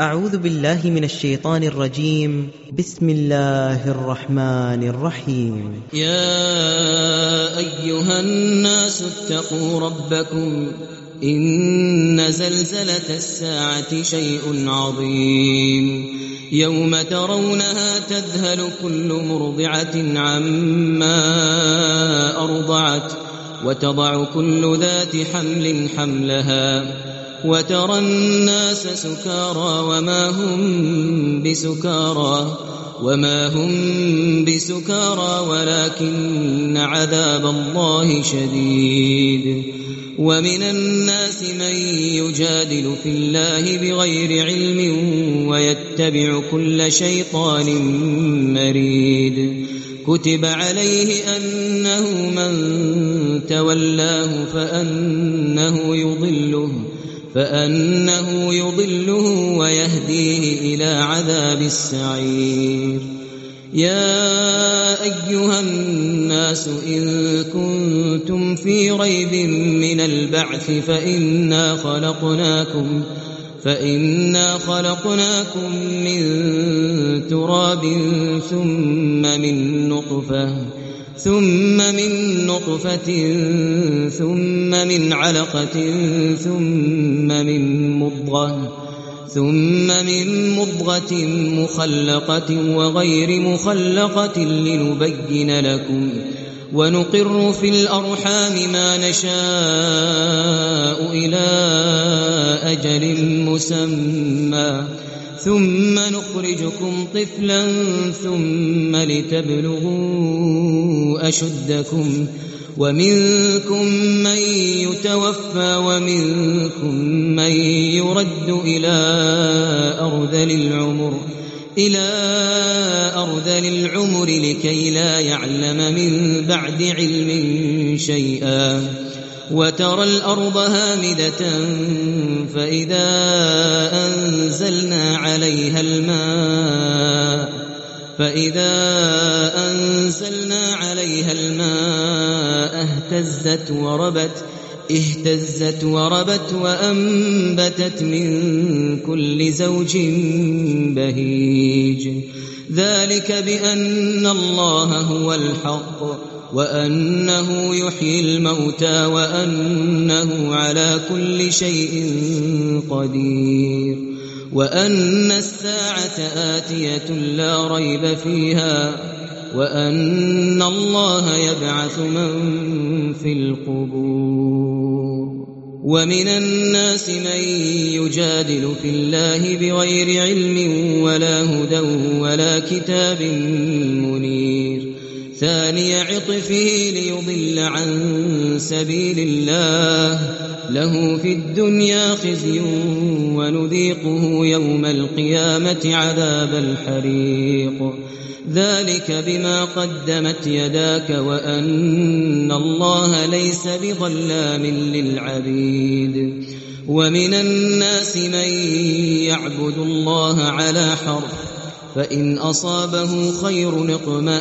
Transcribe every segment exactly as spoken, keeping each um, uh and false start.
أعوذ بالله من الشيطان الرجيم. بسم الله الرحمن الرحيم. يا أيها الناس اتقوا ربكم إن زلزلة الساعة شيء عظيم يوم ترونها تذهل كل مرضعة عما أرضعت وتضع كل ذات حمل حملها وترى الناس سكارى وما هم بسكارى وما هم بسكارى ولكن عذاب الله شديد. ومن الناس من يجادل في الله بغير علم ويتبع كل شيطان مريد. كتب عليه أنه من تولاه فأنه يضله فأنه يضله ويهديه إلى عذاب السعير. يا أيها الناس إن كنتم في ريب من البعث فإنا خلقناكم فإنا خلقناكم من تراب ثم من نطفة ثم من نطفة ثم من علقة ثم من مضغة ثم من مضغة مخلقة وغير مخلقة لنبين لكم ونقر في الأرحام ما نشاء إلى أجل مسمى ثم نخرجكم طفلا ثم لتبلغوا أشدكم ومنكم من يتوفى ومنكم من يرد إلى أرذل العمر إلى أرذل العمر لكي لا يعلم من بعد علم شيئا. وترى الأرض هامدة فإذا أنزلنا عليها الماء فإذا أنزلنا عليها الماء اهتزت وربت اهتزت وربت وأنبتت من كل زوج بهيج. ذلك بأن الله هو الحق وأنه يحيي الموتى وأنه على كل شيء قدير وأن الساعة آتية لا ريب فيها وأن الله يبعث من في القبور. ومن الناس من يجادل في الله بغير علم ولا هدى ولا كتاب منير. ثاني عطفه ليضل عن سبيل الله له في الدنيا خزي ونذيقه يوم القيامة عذاب الحريق. ذلك بما قدمت يداك وأن الله ليس بظلام للعبيد. ومن الناس من يعبد الله على حرف فإن أصابه خير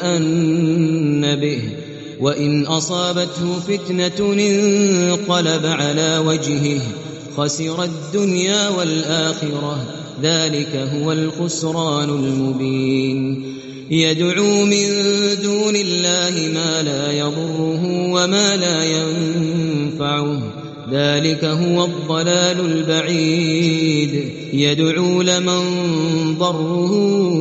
اطمأن به وإن أصابته فتنة انقلب على وجهه خسر الدنيا والآخرة. ذلك هو الخسران المبين. يدعو من دون الله ما لا يضره وما لا ينفعه ذلك هو الضلال البعيد. يدعو لمن ضره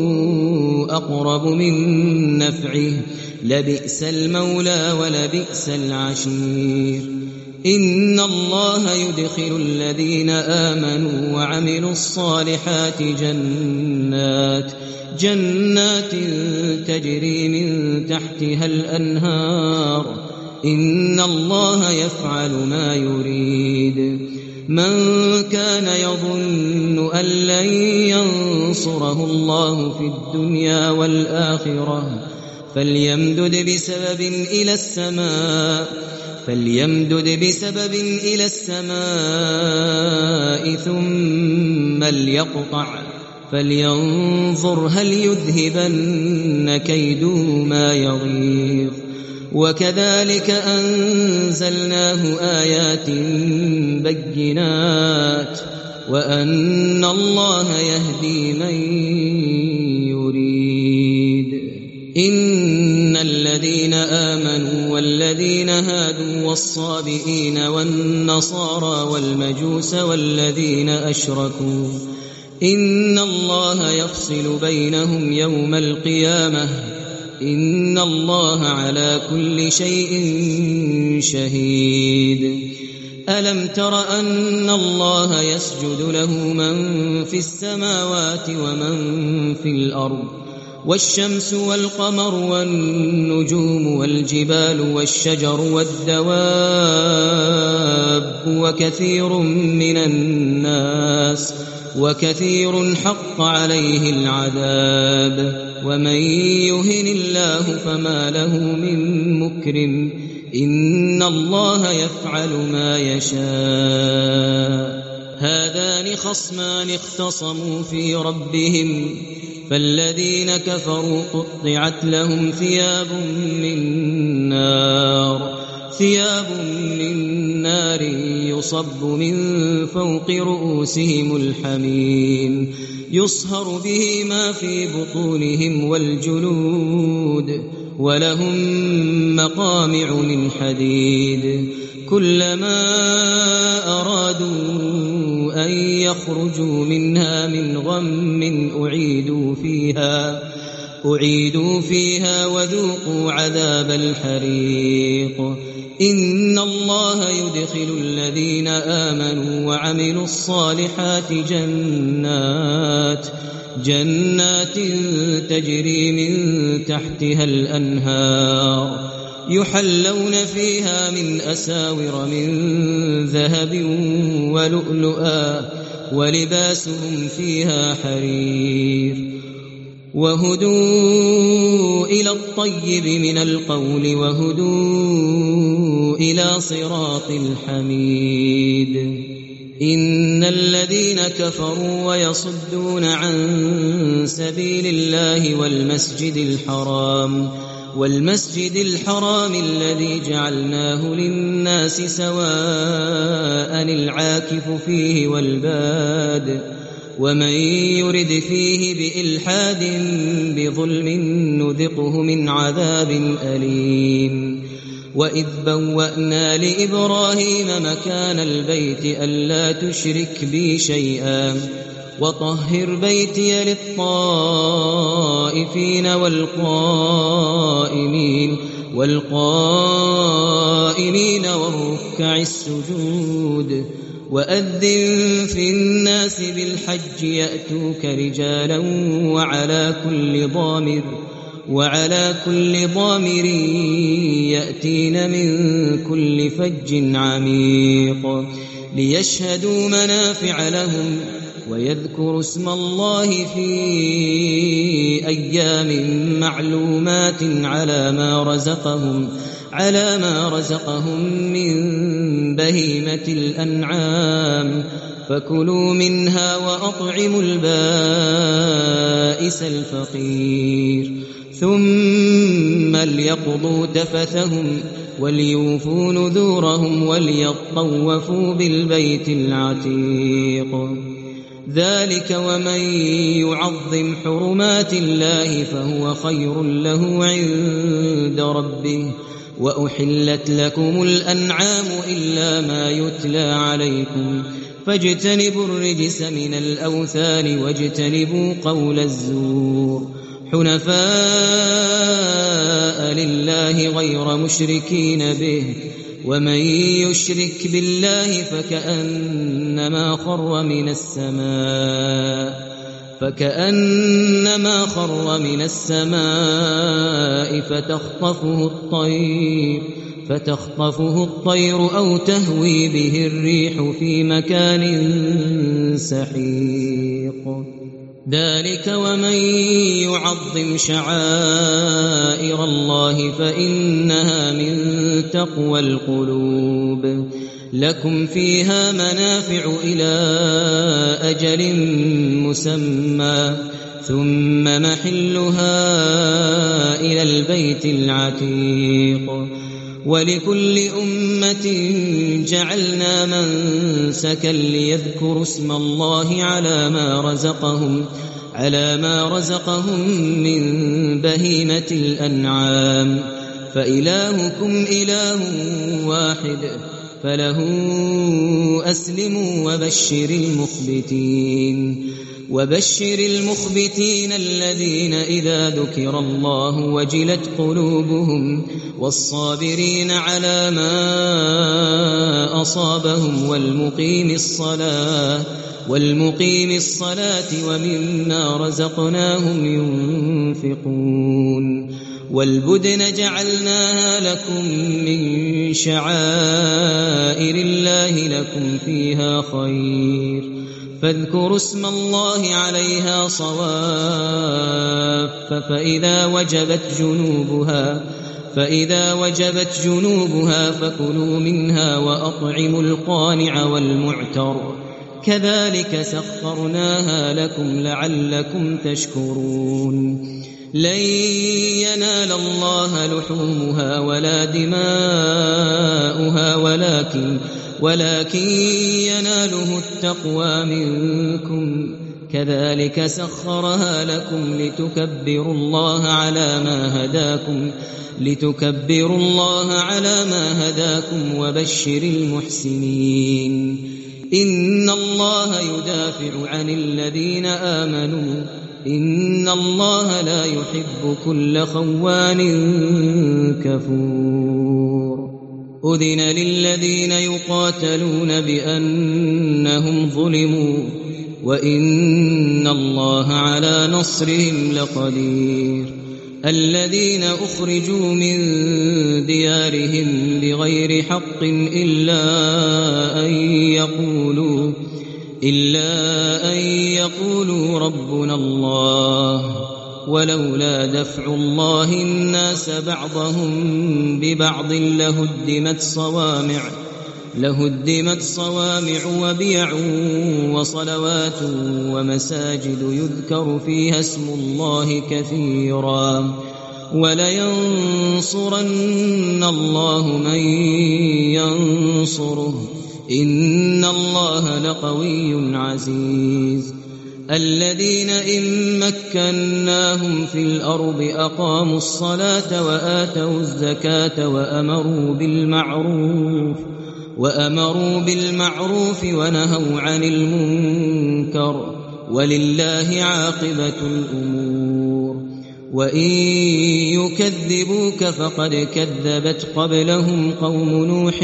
أقرب من نفعه لبئس المولى ولبئس العشير. إن الله يدخل الذين آمنوا وعملوا الصالحات جنات جنات تجري من تحتها الأنهار. إن الله يفعل ما يريد. من كان يظن أن لن ينصره الله في الدنيا والآخرة فليمدد بسبب إلى السماء فليمدد بسبب إلى السماء ثم ليقطع فلينظر هل يذهبن كيده ما يغيظ. وكذلك أنزلناه آيات بينات وأن الله يهدي من يريد. إن الذين آمنوا والذين هادوا والصابئين والنصارى والمجوس والذين أشركوا إن الله يفصل بينهم يوم القيامة إن الله على كل شيء شهيد. ألم تر أن الله يسجد له من في السماوات ومن في الأرض والشمس والقمر والنجوم والجبال والشجر والدواب وكثير من الناس وكثير حق عليه العذاب ومن يهن الله فما له من مكرم إن الله يفعل ما يشاء. هذان خصمان اختصموا في ربهم فالذين كفروا قطعت لهم ثياب من نار ثياب من نار يصب من فوق رؤوسهم الحميم يصهر به ما في بطونهم والجلود ولهم مقامع من حديد كلما أرادوا أن يخرجوا منها من غم أعيدوا فيها أعيدوا فيها وذوقوا عذاب الحريق. إن الله يدخل الذين آمنوا وعملوا الصالحات جنات جنات تجري من تحتها الأنهار يحلون فيها من أساور من ذهب ولؤلؤا ولباسهم فيها حرير وهدوا إلى الطيب من القول وهدوا إلى صراط الحميد. إن الذين كفروا ويصدون عن سبيل الله والمسجد الحرام والمسجد الحرام الذي جعلناه للناس سواء العاكف فيه والباد ومن يرد فيه بإلحاد بظلم نذقه من عذاب أليم. وإذ بوأنا لإبراهيم مكان البيت ألا تشرك بي شيئا وطهر بيتي للطائفين والقائمين والقائمين والركع السجود وأذن في الناس بالحج يأتوك رجالا وعلى كل ضامر وعلى كل ضامر يأتين من كل فج عميق ليشهدوا منافع لهم ويذكروا اسم الله في أيام معلومات على ما رزقهم على ما رزقهم من بهيمة الأنعام فكلوا منها وأطعموا البائس الفقير ثم ليقضوا تفثهم وليوفوا نذورهم وليطوفوا بالبيت العتيق. ذلك ومن يعظم حرمات الله فهو خير له عند ربه. وأحلت لكم الأنعام إلا ما يتلى عليكم فاجتنبوا الرجس من الأوثان واجتنبوا قول الزور حنفاء لله غير مشركين به ومن يشرك بالله فكأنما خر من السماء فكأنما خر من السماء فتخطفه الطير فتخطفه الطير أو تهوي به الريح في مكان سحيق. ذلك ومن يعظم شعائر الله فإنها من تقوى القلوب. لكم فيها منافع إلى أجل مسمى ثم محلها إلى البيت العتيق. ولكل أمة جعلنا منسكا ليذكروا اسم الله على ما رزقهم على ما رزقهم من بهيمة الأنعام فإلهكم إله واحد فله أسلموا وبشر المخبتين وبشر المخبتين الذين إذا ذكر الله وجلت قلوبهم والصابرين على ما أصابهم والمقيم الصلاة والمقيم الصلاة ومما رزقناهم ينفقون والبدن جعلناها لكم من شعائر الله لكم فيها خير فاذكروا اسم الله عليها صواف فإذا وجبت جنوبها فإذا وجبت جنوبها فكلوا منها وأطعموا القانع والمعتر كذلك سخرناها لكم لعلكم تشكرون لن ينال الله لحومها ولا دماؤها ولكن ولكن يناله التقوى منكم كذلك سخرها لكم لتكبروا الله على ما هداكم لتكبروا الله على ما هداكم وبشر المحسنين إن الله يدافع عن الذين آمنوا إن الله لا يحب كل خوان كفور أذن للذين يقاتلون بأنهم ظلموا وإن الله على نصرهم لقدير الذين أخرجوا من ديارهم بغير حق إلا أن يقولوا إلا أن يقولوا ربنا الله ولولا دفع الله الناس بعضهم ببعض لهدمت صوامع لهدمت صوامع وبيع وصلوات ومساجد يذكر فيها اسم الله كثيرا ولينصرن الله من ينصره إن الله لقوي عزيز الذين إن مكناهم في الأرض أقاموا الصلاة وآتوا الزكاة وأمروا بالمعروف وأمروا بالمعروف ونهوا عن المنكر ولله عاقبة الأمور وإن يكذبوك فقد كذبت قبلهم قوم نوح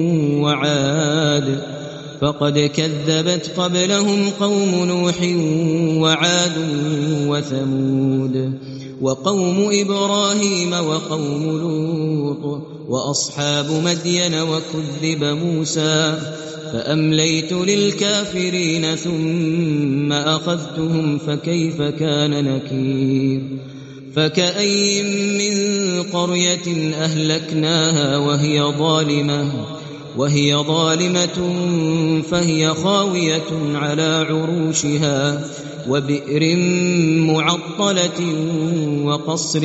وعاد فقد كذبت قبلهم قوم نوح وعاد وثمود وقوم إبراهيم وقوم لوط وأصحاب مدين وكذب موسى فأمليت للكافرين ثم أخذتهم فكيف كان نكير فكأي من قرية أهلكناها وهي ظالمة وهي ظالمة فهي خاوية على عروشها وبئر معطلة وقصر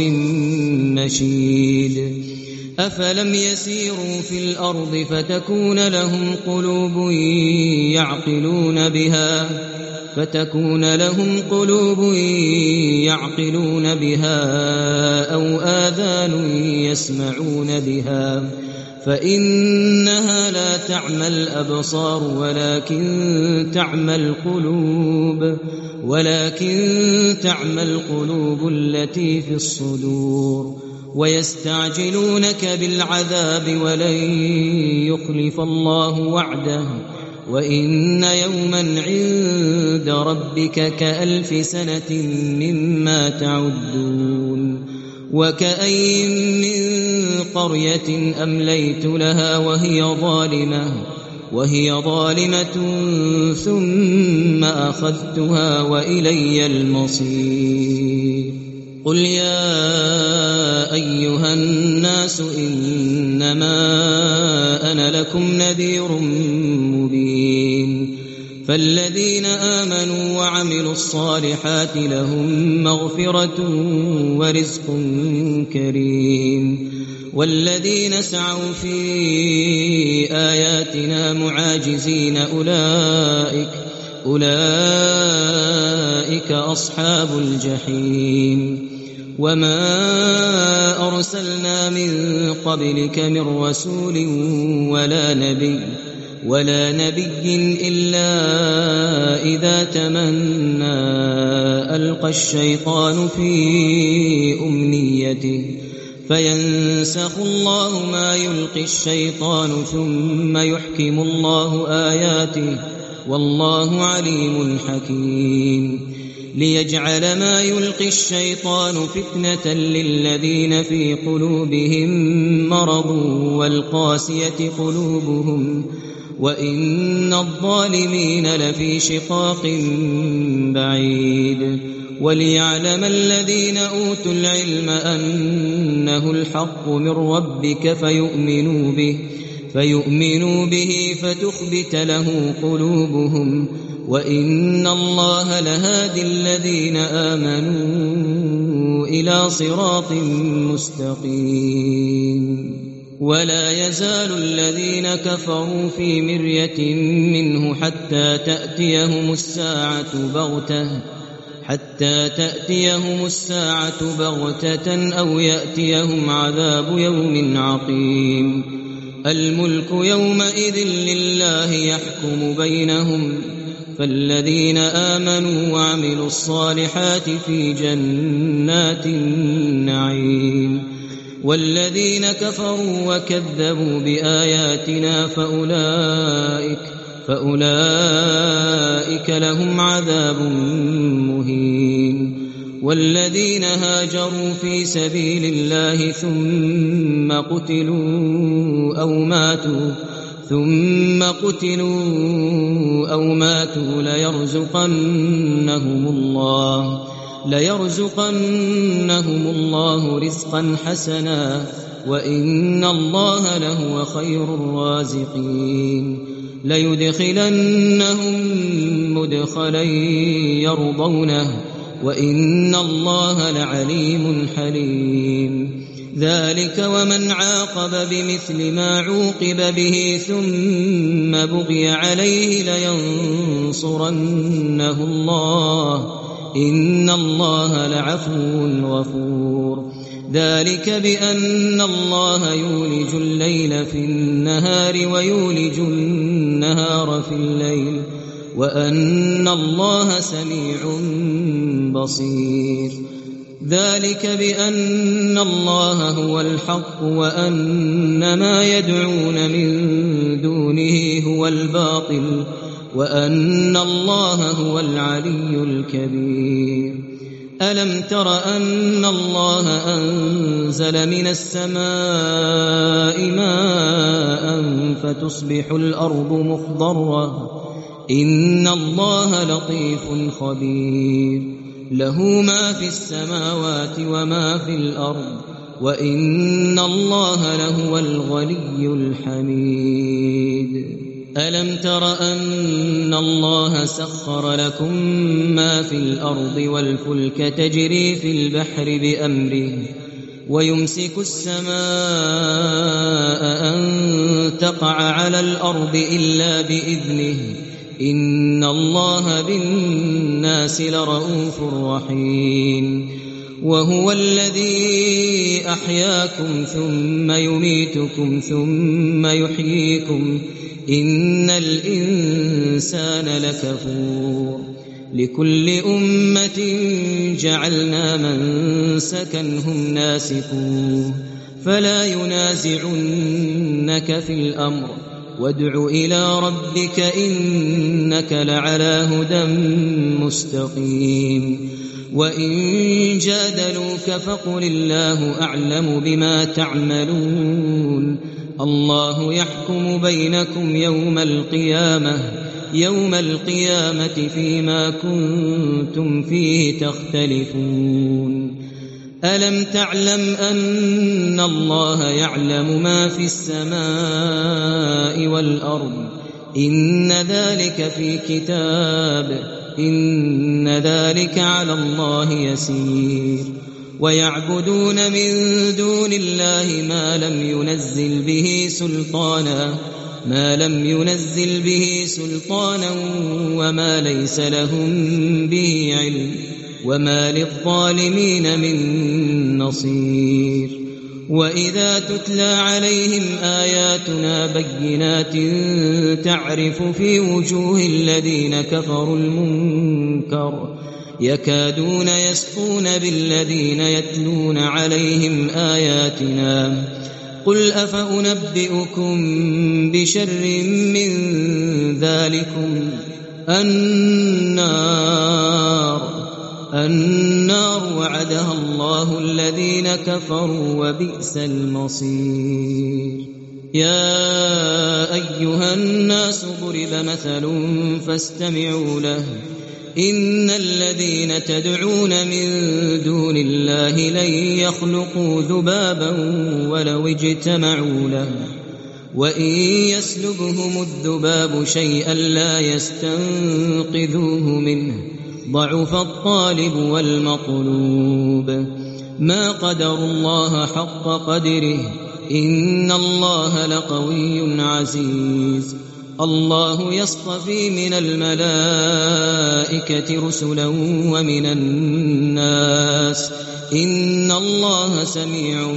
مشيد أفلم يسيروا في الأرض فتكون لهم قلوب يعقلون بها فتكون لهم قلوب يعقلون بها أو آذان يسمعون بها فإنها لا تعمى الأبصار ولكن تعمى القلوب ولكن تعمى القلوب التي في الصدور ويستعجلونك بالعذاب ولن يخلف الله وعده وإن يوما عند ربك كألف سنة مما تعدون وكأي من قرية أمليت لها وهي ظالمة وهي ظالمة ثم أخذتها وإلي المصير قل يا أيها الناس إنما أنا لكم نذير مبين فالذين آمنوا وعملوا الصالحات لهم مغفرة ورزق كريم والذين سعوا في آياتنا معاجزين أولئك أولئك أصحاب الجحيم وما أرسلنا من قبلك من رسول ولا نبي ولا نبي إلا إذا تمنى ألقى الشيطان في أمنيته فينسخ الله ما يلقي الشيطان ثم يحكم الله آياته والله عليم حكيم ليجعل ما يلقي الشيطان فتنة للذين في قلوبهم مرض والقاسية قلوبهم وإن الظالمين لفي شقاق بعيد وليعلم الذين أوتوا العلم أنه الحق من ربك فيؤمنوا به فيؤمنوا به فتخبت له قلوبهم وإن الله لهادي الذين آمنوا إلى صراط مستقيم ولا يزال الذين كفروا في مرية منه حتى تأتيهم الساعة بغتة حتى تأتيهم الساعة بغتة أو يأتيهم عذاب يوم عقيم الملك يومئذ لله يحكم بينهم فالذين آمنوا وعملوا الصالحات في جنات النعيم والذين كفروا وكذبوا بآياتنا فأولئك فأولئك لهم عذاب مهين والذين هاجروا في سبيل الله ثم قتلوا أو ماتوا ثم قتلوا أو ماتوا ليرزقنهم الله ليرزقنهم الله رزقا حسنا وإن الله لهو خير الرازقين ليدخلنهم مدخلا يرضونه وإن الله لعليم حليم ذلك ومن عاقب بمثل ما عوقب به ثم بغي عليه لينصرنه الله إن الله لعفو غفور ذلك بأن الله يولج الليل في النهار ويولج النهار في الليل وأن الله سميع بصير ذلك بأن الله هو الحق وأن ما يدعون من دونه هو الباطل وأن الله هو العلي الكبير ألم تر أن الله أنزل من السماء ماء فتصبح الأرض مخضرة إن الله لطيف خبير له ما في السماوات وما في الأرض وإن الله لهو الغني الحميد ألم تر أن الله سخر لكم ما في الأرض والفلك تجري في البحر بأمره ويمسك السماء أن تقع على الأرض إلا بإذنه إن الله بالناس لرؤوف رحيم وهو الذي أحياكم ثم يميتكم ثم يحييكم إن الإنسان لكفور لكل أمة جعلنا منسكا هم ناسكوه فلا ينازعنك في الأمر وادع إلى ربك إنك لعلى هدى مستقيم وإن جادلوك فقل الله أعلم بما تعملون الله يحكم بينكم يوم القيامة يوم القيامة فيما كنتم فيه تختلفون ألم تعلم أن الله يعلم ما في السماء والأرض إن ذلك في كتاب إن ذلك على الله يسير ويعبدون من دون الله ما لم ينزل به سلطانا ما لم ينزل به سلطانا وما ليس لهم به علم وما للظالمين من نصير. وإذا تتلى عليهم آياتنا بينات تعرف في وجوه الذين كفروا المنكر يكادون يسطون بالذين يتلون عليهم آياتنا قل أفأنبئكم بشر من ذلكم النار النار وعدها الله الذين كفروا وبئس المصير. يا أيها الناس ضرب مثل فاستمعوا له إن الذين تدعون من دون الله لن يخلقوا ذبابا ولو اجتمعوا له وإن يسلبهم الذباب شيئا لا يستنقذوه منه ضعف الطالب والمطلوب. ما قدروا الله حق قدره إن الله لقوي عزيز. الله يصطفي من الملائكة رسلا ومن الناس إن الله سميع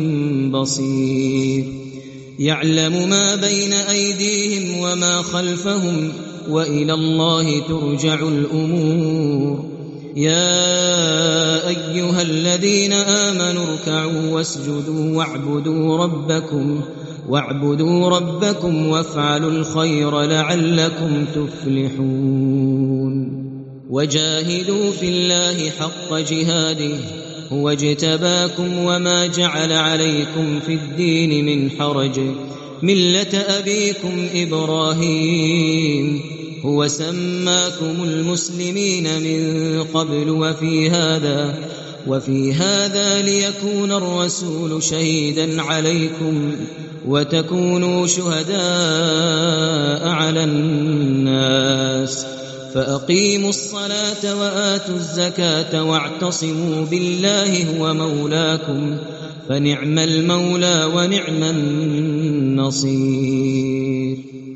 بصير. يعلم ما بين أيديهم وما خلفهم وإلى الله ترجع الأمور. يا أيها الذين آمنوا اركعوا واسجدوا واعبدوا ربكم واعبدوا ربكم وافعلوا الخير لعلكم تفلحون. وجاهدوا في الله حق جهاده هو اجتباكم وما جعل عليكم في الدين من حرج ملة أبيكم إبراهيم هو سماكم المسلمين من قبل وفي هذا وفي هذا ليكون الرسول شهيدا عليكم وتكونوا شهداء على الناس. فأقيموا الصلاة وآتوا الزكاة واعتصموا بالله هو مولاكم فنعم المولى ونعم النصير.